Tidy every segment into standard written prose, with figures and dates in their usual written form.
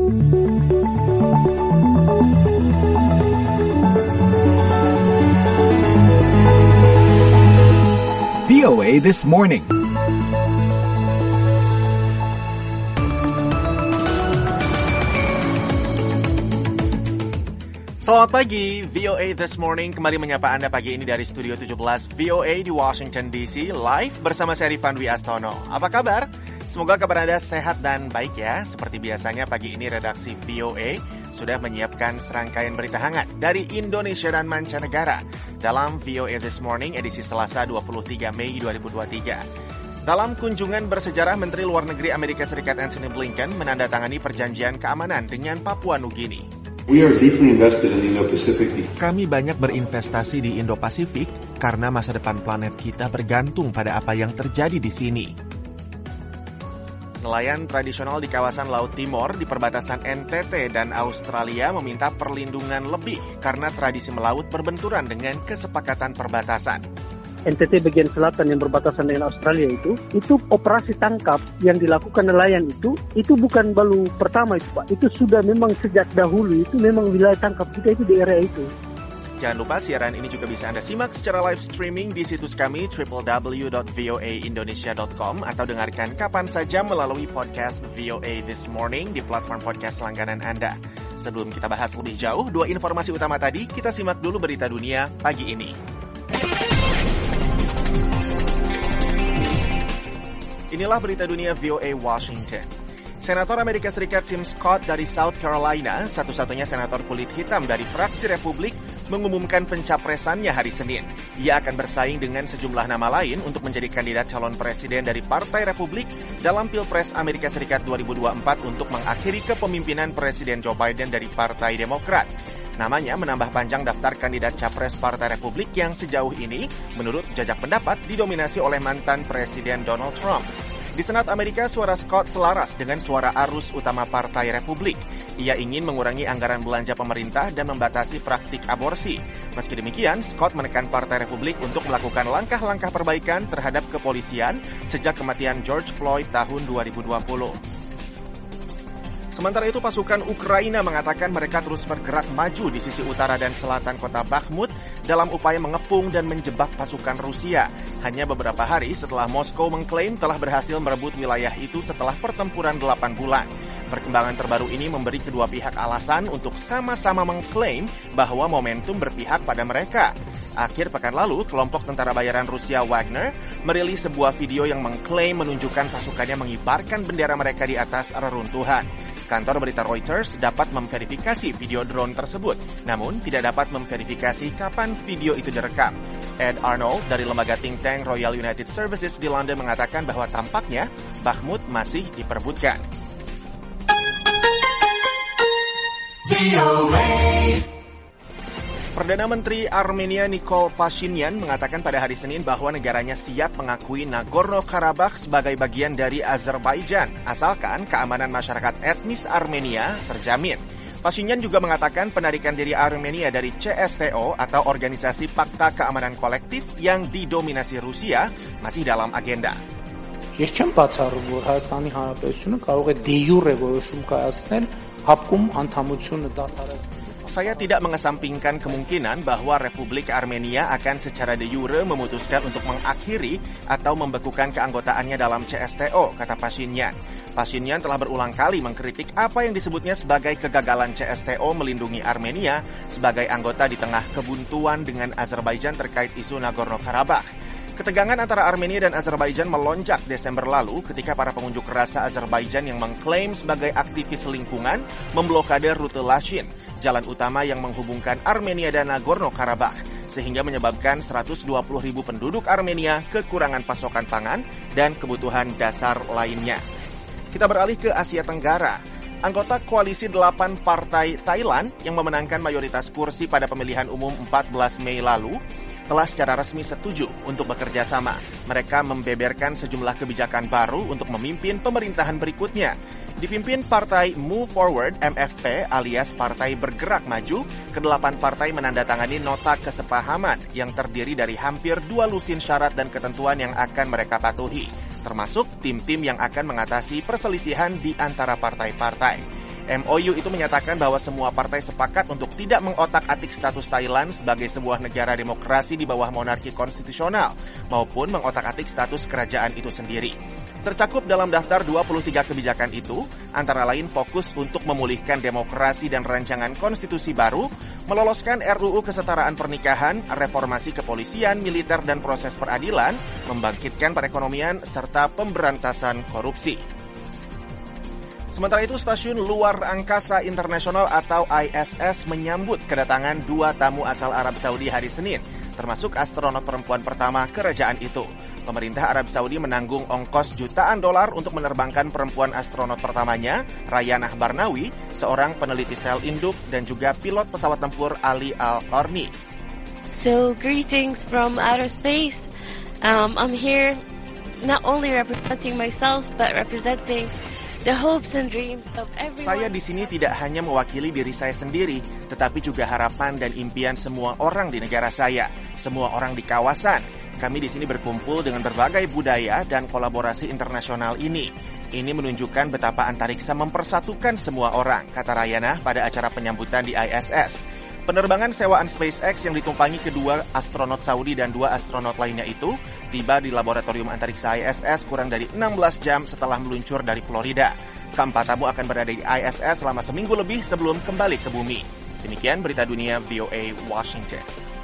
VOA This Morning. Selamat pagi, VOA This Morning kembali menyapa Anda pagi ini dari Studio 17 VOA di Washington DC, live bersama saya Rifan Dwi Astono. Apa kabar? Semoga kabar Anda sehat dan baik ya. Seperti biasanya pagi ini redaksi VOA sudah menyiapkan serangkaian berita hangat dari Indonesia dan mancanegara dalam VOA This Morning edisi Selasa 23 Mei 2023. Dalam kunjungan bersejarah, Menteri Luar Negeri Amerika Serikat Antony Blinken menandatangani perjanjian keamanan dengan Papua Nugini. We are deeply invested in the Indo-Pacific. Kami banyak berinvestasi di Indo-Pasifik karena masa depan planet kita bergantung pada apa yang terjadi di sini. Nelayan tradisional di kawasan Laut Timor di perbatasan NTT dan Australia meminta perlindungan lebih karena tradisi melaut berbenturan dengan kesepakatan perbatasan. NTT bagian selatan yang berbatasan dengan Australia itu operasi tangkap yang dilakukan nelayan itu bukan baru pertama itu Pak. Itu sudah memang sejak dahulu, itu memang wilayah tangkap kita itu di area itu. Jangan lupa siaran ini juga bisa Anda simak secara live streaming di situs kami www.voaindonesia.com atau dengarkan kapan saja melalui podcast VOA This Morning di platform podcast langganan Anda. Sebelum kita bahas lebih jauh, dua informasi utama tadi, kita simak dulu berita dunia pagi ini. Inilah berita dunia VOA Washington. Senator Amerika Serikat Tim Scott dari South Carolina, satu-satunya senator kulit hitam dari fraksi Republik, mengumumkan pencapresannya hari Senin. Ia akan bersaing dengan sejumlah nama lain untuk menjadi kandidat calon presiden dari Partai Republik dalam Pilpres Amerika Serikat 2024 untuk mengakhiri kepemimpinan Presiden Joe Biden dari Partai Demokrat. Namanya menambah panjang daftar kandidat capres Partai Republik yang sejauh ini, menurut jajak pendapat, didominasi oleh mantan Presiden Donald Trump. Di Senat Amerika, suara Scott selaras dengan suara arus utama Partai Republik. Ia ingin mengurangi anggaran belanja pemerintah dan membatasi praktik aborsi. Meski demikian, Scott menekan Partai Republik untuk melakukan langkah-langkah perbaikan terhadap kepolisian sejak kematian George Floyd tahun 2020. Sementara itu, pasukan Ukraina mengatakan mereka terus bergerak maju di sisi utara dan selatan kota Bakhmut dalam upaya mengepung dan menjebak pasukan Rusia. Hanya beberapa hari setelah Moskow mengklaim telah berhasil merebut wilayah itu setelah pertempuran 8 bulan. Perkembangan terbaru ini memberi kedua pihak alasan untuk sama-sama mengklaim bahwa momentum berpihak pada mereka. Akhir pekan lalu, kelompok tentara bayaran Rusia Wagner merilis sebuah video yang mengklaim menunjukkan pasukannya mengibarkan bendera mereka di atas reruntuhan. Kantor berita Reuters dapat memverifikasi video drone tersebut, namun tidak dapat memverifikasi kapan video itu direkam. Ed Arnold dari lembaga think tank Royal United Services di London mengatakan bahwa tampaknya Bakhmut masih diperebutkan. Perdana Menteri Armenia Nikol Pashinyan mengatakan pada hari Senin bahwa negaranya siap mengakui Nagorno-Karabakh sebagai bagian dari Azerbaijan, asalkan keamanan masyarakat etnis Armenia terjamin. Pashinyan juga mengatakan penarikan diri Armenia dari CSTO atau Organisasi Pakta Keamanan Kolektif yang didominasi Rusia masih dalam agenda. Ես չեմ բացառում, որ Հայաստանի Հանրապետությունը կարող է դե յուրե որոշում կայացնել հապկում անդամությունը դադարեցնել. Saya tidak mengesampingkan kemungkinan bahwa Republik Armenia akan secara de jure memutuskan untuk mengakhiri atau membekukan keanggotaannya dalam CSTO, kata Pashinyan. Pashinyan telah berulang kali mengkritik apa yang disebutnya sebagai kegagalan CSTO melindungi Armenia sebagai anggota di tengah kebuntuan dengan Azerbaijan terkait isu Nagorno-Karabakh. Ketegangan antara Armenia dan Azerbaijan melonjak Desember lalu ketika para pengunjuk rasa Azerbaijan yang mengklaim sebagai aktivis lingkungan memblokade rute Lashin, jalan utama yang menghubungkan Armenia dan Nagorno-Karabakh, sehingga menyebabkan 120.000 penduduk Armenia kekurangan pasokan pangan dan kebutuhan dasar lainnya. Kita beralih ke Asia Tenggara. Anggota koalisi 8 partai Thailand yang memenangkan mayoritas kursi pada pemilihan umum 14 Mei lalu telah secara resmi setuju untuk bekerja sama. Mereka membeberkan sejumlah kebijakan baru untuk memimpin pemerintahan berikutnya. Dipimpin partai Move Forward MFP alias Partai Bergerak Maju, ke-8 partai menandatangani nota kesepahaman yang terdiri dari hampir 2 lusin syarat dan ketentuan yang akan mereka patuhi, termasuk tim-tim yang akan mengatasi perselisihan di antara partai-partai. MOU itu menyatakan bahwa semua partai sepakat untuk tidak mengotak-atik status Thailand sebagai sebuah negara demokrasi di bawah monarki konstitusional maupun mengotak-atik status kerajaan itu sendiri. Tercakup dalam daftar 23 kebijakan itu, antara lain fokus untuk memulihkan demokrasi dan rancangan konstitusi baru, meloloskan RUU kesetaraan pernikahan, reformasi kepolisian, militer, dan proses peradilan, membangkitkan perekonomian, serta pemberantasan korupsi. Sementara itu, Stasiun Luar Angkasa Internasional atau ISS menyambut kedatangan 2 tamu asal Arab Saudi hari Senin, termasuk astronot perempuan pertama kerajaan itu. Pemerintah Arab Saudi menanggung ongkos jutaan dolar untuk menerbangkan perempuan astronot pertamanya, Rayanah Barnawi, seorang peneliti sel induk dan juga pilot pesawat tempur Ali Al-Qarni. So, greetings from outer space. I'm here not only representing myself, but representing the hopes and dreams of everyone. Saya di sini tidak hanya mewakili diri saya sendiri, tetapi juga harapan dan impian semua orang di negara saya, semua orang di kawasan. Kami di sini berkumpul dengan berbagai budaya dan kolaborasi internasional ini. Ini menunjukkan betapa antariksa mempersatukan semua orang, kata Rayanah pada acara penyambutan di ISS. Penerbangan sewaan SpaceX yang ditumpangi kedua astronot Saudi dan 2 astronot lainnya itu tiba di laboratorium antariksa ISS kurang dari 16 jam setelah meluncur dari Florida. Keempat tamu akan berada di ISS selama seminggu lebih sebelum kembali ke bumi. Demikian berita dunia VOA Washington.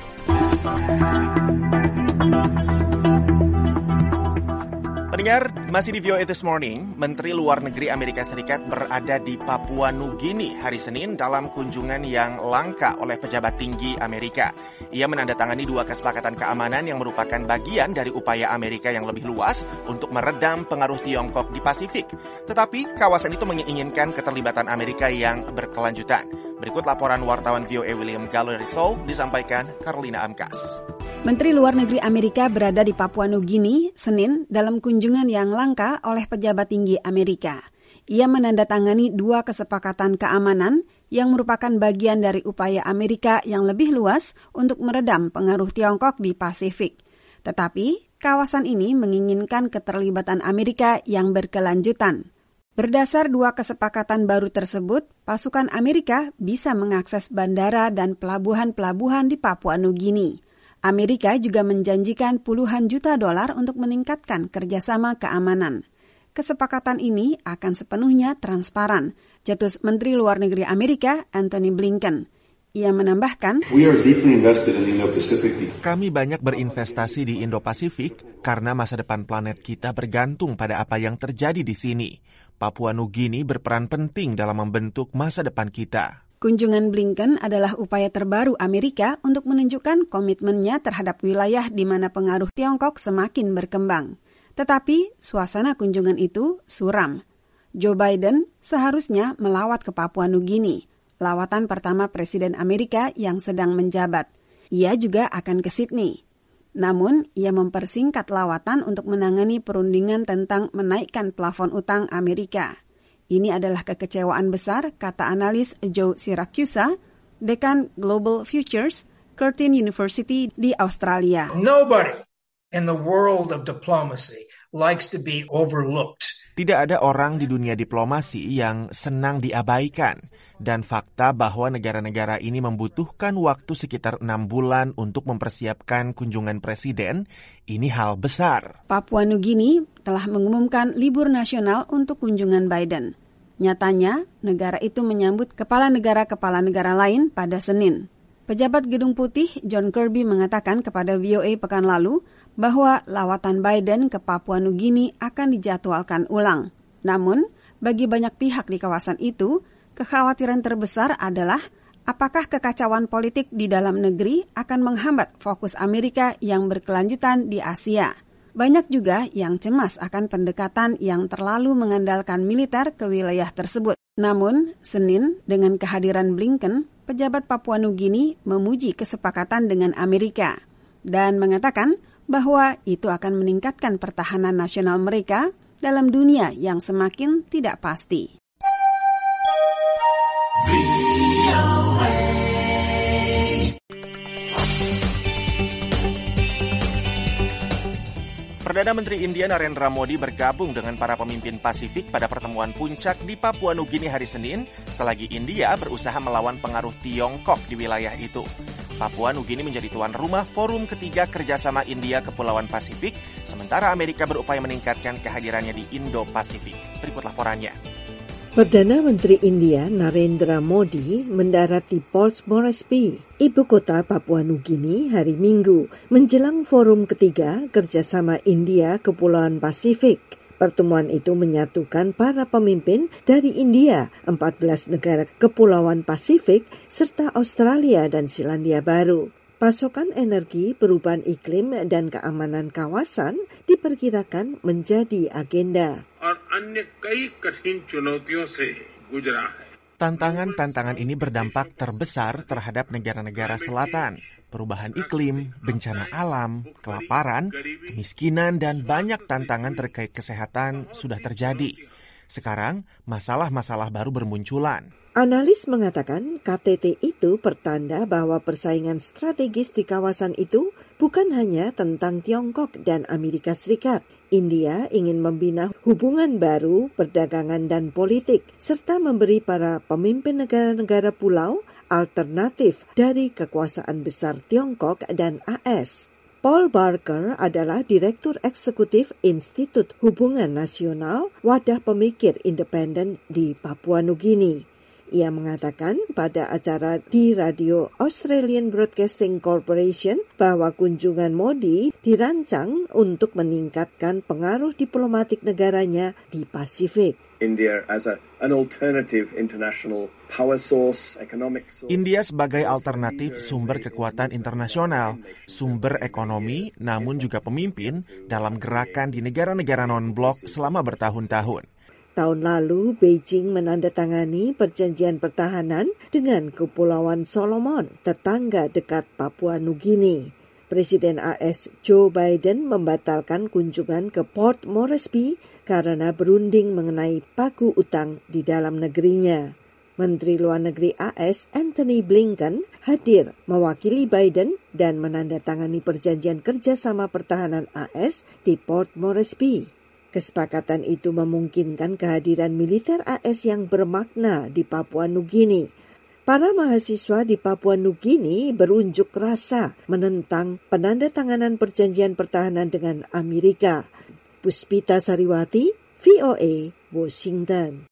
Pendengar, masih di VOA This Morning, Menteri Luar Negeri Amerika Serikat berada di Papua Nugini hari Senin dalam kunjungan yang langka oleh pejabat tinggi Amerika. Ia menandatangani 2 kesepakatan keamanan yang merupakan bagian dari upaya Amerika yang lebih luas untuk meredam pengaruh Tiongkok di Pasifik. Tetapi kawasan itu menginginkan keterlibatan Amerika yang berkelanjutan. Berikut laporan wartawan VOA William Gallo dari Seoul disampaikan Carolina Amkas. Menteri Luar Negeri Amerika berada di Papua Nugini, Senin, dalam kunjungan yang langka oleh pejabat tinggi Amerika. Ia menandatangani 2 kesepakatan keamanan yang merupakan bagian dari upaya Amerika yang lebih luas untuk meredam pengaruh Tiongkok di Pasifik. Tetapi, kawasan ini menginginkan keterlibatan Amerika yang berkelanjutan. Berdasar 2 kesepakatan baru tersebut, pasukan Amerika bisa mengakses bandara dan pelabuhan-pelabuhan di Papua Nugini. Amerika juga menjanjikan puluhan juta dolar untuk meningkatkan kerjasama keamanan. Kesepakatan ini akan sepenuhnya transparan, cetus Menteri Luar Negeri Amerika Antony Blinken. Ia menambahkan, kami banyak berinvestasi di Indo-Pasifik karena masa depan planet kita bergantung pada apa yang terjadi di sini. Papua Nugini berperan penting dalam membentuk masa depan kita. Kunjungan Blinken adalah upaya terbaru Amerika untuk menunjukkan komitmennya terhadap wilayah di mana pengaruh Tiongkok semakin berkembang. Tetapi, suasana kunjungan itu suram. Joe Biden seharusnya melawat ke Papua Nugini, lawatan pertama Presiden Amerika yang sedang menjabat. Ia juga akan ke Sydney. Namun, ia mempersingkat lawatan untuk menangani perundingan tentang menaikkan plafon utang Amerika. Ini adalah kekecewaan besar, kata analis Joe Siracusa, dekan Global Futures, Curtin University di Australia. Nobody in the world of diplomacy likes to be overlooked. Tidak ada orang di dunia diplomasi yang senang diabaikan. Dan fakta bahwa negara-negara ini membutuhkan waktu sekitar 6 bulan untuk mempersiapkan kunjungan presiden, ini hal besar. Papua Nugini telah mengumumkan libur nasional untuk kunjungan Biden. Nyatanya, negara itu menyambut kepala negara lain pada Senin. Pejabat Gedung Putih John Kirby mengatakan kepada VOA pekan lalu bahwa lawatan Biden ke Papua Nugini akan dijadwalkan ulang. Namun, bagi banyak pihak di kawasan itu, kekhawatiran terbesar adalah apakah kekacauan politik di dalam negeri akan menghambat fokus Amerika yang berkelanjutan di Asia. Banyak juga yang cemas akan pendekatan yang terlalu mengandalkan militer ke wilayah tersebut. Namun, Senin, dengan kehadiran Blinken, pejabat Papua Nugini memuji kesepakatan dengan Amerika dan mengatakan bahwa itu akan meningkatkan pertahanan nasional mereka dalam dunia yang semakin tidak pasti. Perdana Menteri India Narendra Modi bergabung dengan para pemimpin Pasifik pada pertemuan puncak di Papua Nugini hari Senin selagi India berusaha melawan pengaruh Tiongkok di wilayah itu. Papua Nugini menjadi tuan rumah forum ketiga kerjasama India Kepulauan Pasifik, sementara Amerika berupaya meningkatkan kehadirannya di Indo-Pasifik. Berikut laporannya. Perdana Menteri India Narendra Modi mendarat di Port Moresby, ibu kota Papua Nugini hari Minggu, menjelang forum ketiga kerjasama India Kepulauan Pasifik. Pertemuan itu menyatukan para pemimpin dari India, 14 negara Kepulauan Pasifik, serta Australia dan Selandia Baru. Pasokan energi, perubahan iklim, dan keamanan kawasan diperkirakan menjadi agenda. Tantangan-tantangan ini berdampak terbesar terhadap negara-negara selatan. Perubahan iklim, bencana alam, kelaparan, kemiskinan, dan banyak tantangan terkait kesehatan sudah terjadi. Sekarang, masalah-masalah baru bermunculan. Analis mengatakan KTT itu pertanda bahwa persaingan strategis di kawasan itu bukan hanya tentang Tiongkok dan Amerika Serikat. India ingin membina hubungan baru, perdagangan dan politik, serta memberi para pemimpin negara-negara pulau alternatif dari kekuasaan besar Tiongkok dan AS. Paul Barker adalah Direktur Eksekutif Institut Hubungan Nasional, wadah pemikir independen di Papua Nugini. Ia mengatakan pada acara di Radio Australian Broadcasting Corporation bahwa kunjungan Modi dirancang untuk meningkatkan pengaruh diplomatik negaranya di Pasifik. India as an alternative international power source, economic source. India sebagai alternatif sumber kekuatan internasional, sumber ekonomi, namun juga pemimpin dalam gerakan di negara-negara non-blok selama bertahun-tahun. Tahun lalu, Beijing menandatangani perjanjian pertahanan dengan Kepulauan Solomon, tetangga dekat Papua Nugini. Presiden AS Joe Biden membatalkan kunjungan ke Port Moresby karena berunding mengenai pagu utang di dalam negerinya. Menteri Luar Negeri AS Antony Blinken hadir mewakili Biden dan menandatangani perjanjian kerjasama pertahanan AS di Port Moresby. Kesepakatan itu memungkinkan kehadiran militer AS yang bermakna di Papua Nugini. Para mahasiswa di Papua Nugini berunjuk rasa menentang penandatanganan perjanjian pertahanan dengan Amerika. Puspita Sariwati, VOA, Washington.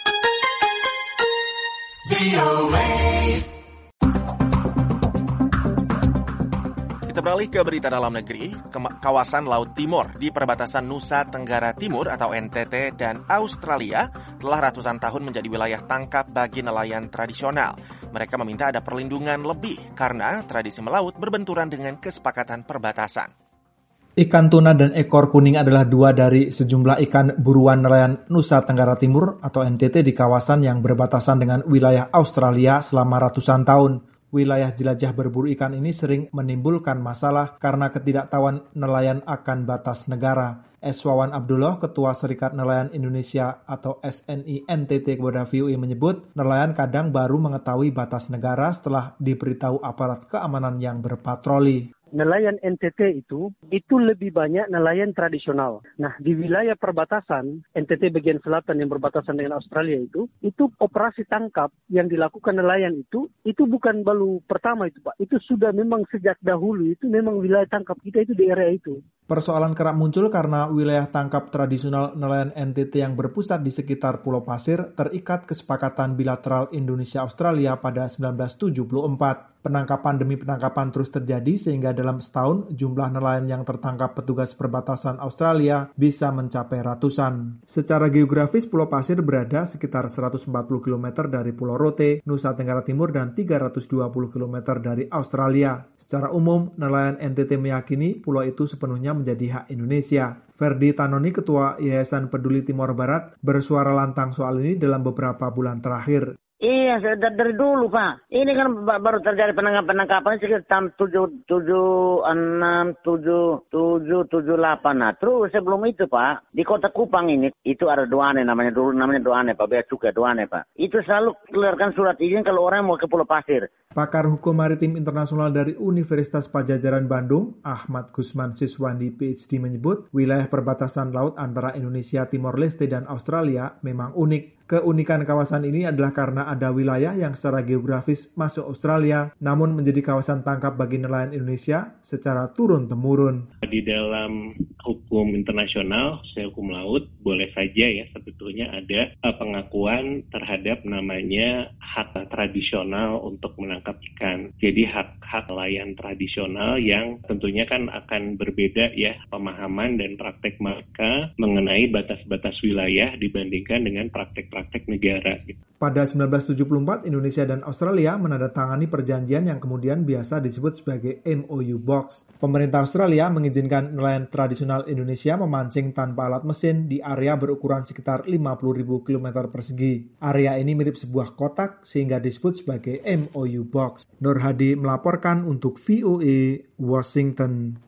Kita beralih ke berita dalam negeri. Kawasan Laut Timur di perbatasan Nusa Tenggara Timur atau NTT dan Australia telah ratusan tahun menjadi wilayah tangkap bagi nelayan tradisional. Mereka meminta ada perlindungan lebih karena tradisi melaut berbenturan dengan kesepakatan perbatasan. Ikan tuna dan ekor kuning adalah dua dari sejumlah ikan buruan nelayan Nusa Tenggara Timur atau NTT di kawasan yang berbatasan dengan wilayah Australia selama ratusan tahun. Wilayah jelajah berburu ikan ini sering menimbulkan masalah karena ketidaktahuan nelayan akan batas negara. Wawan Abdullah, Ketua Serikat Nelayan Indonesia atau SNI NTT kepada VOA menyebut, nelayan kadang baru mengetahui batas negara setelah diberitahu aparat keamanan yang berpatroli. Nelayan NTT itu lebih banyak nelayan tradisional. Nah, di wilayah perbatasan, NTT bagian selatan yang berbatasan dengan Australia itu operasi tangkap yang dilakukan nelayan itu bukan baru pertama itu, Pak. Itu sudah memang sejak dahulu, itu memang wilayah tangkap kita itu di area itu. Persoalan kerap muncul karena wilayah tangkap tradisional nelayan NTT yang berpusat di sekitar Pulau Pasir terikat kesepakatan bilateral Indonesia-Australia pada 1974. Penangkapan demi penangkapan terus terjadi sehingga dalam setahun jumlah nelayan yang tertangkap petugas perbatasan Australia bisa mencapai ratusan. Secara geografis Pulau Pasir berada sekitar 140 km dari Pulau Rote, Nusa Tenggara Timur dan 320 km dari Australia. Secara umum, nelayan NTT meyakini pulau itu sepenuhnya menjadi hak Indonesia. Ferdi Tanoni, Ketua Yayasan Peduli Timor Barat, bersuara lantang soal ini dalam beberapa bulan terakhir. Iya, dari dulu, Pak. Ini kan baru terjadi penangkapan sekitar tahun 78. Nah, terus sebelum itu, Pak, di Kota Kupang ini, itu ada Doane, namanya Doane, Pak. Bea Cukai Doane, Pak. Itu selalu keluarkan surat izin kalau orang mau ke Pulau Pasir. Pakar Hukum Maritim Internasional dari Universitas Padjadjaran Bandung, Ahmad Gusman Siswandi PhD menyebut, wilayah perbatasan laut antara Indonesia Timor Leste dan Australia memang unik. Keunikan kawasan ini adalah karena ada wilayah yang secara geografis masuk Australia, namun menjadi kawasan tangkap bagi nelayan Indonesia secara turun-temurun. Di dalam hukum internasional, hukum laut, boleh saja ya sebetulnya ada pengakuan terhadap namanya hak tradisional untuk menangkap ikan. Jadi hak nelayan tradisional yang tentunya kan akan berbeda ya pemahaman dan praktek mereka mengenai batas-batas wilayah dibandingkan dengan praktek negara. Pada 1974, Indonesia dan Australia menandatangani perjanjian yang kemudian biasa disebut sebagai MOU Box. Pemerintah Australia mengizinkan nelayan tradisional Indonesia memancing tanpa alat mesin di area berukuran sekitar 50.000 km persegi. Area ini mirip sebuah kotak sehingga disebut sebagai MOU Box. Nur Hadi melaporkan untuk VOA Washington.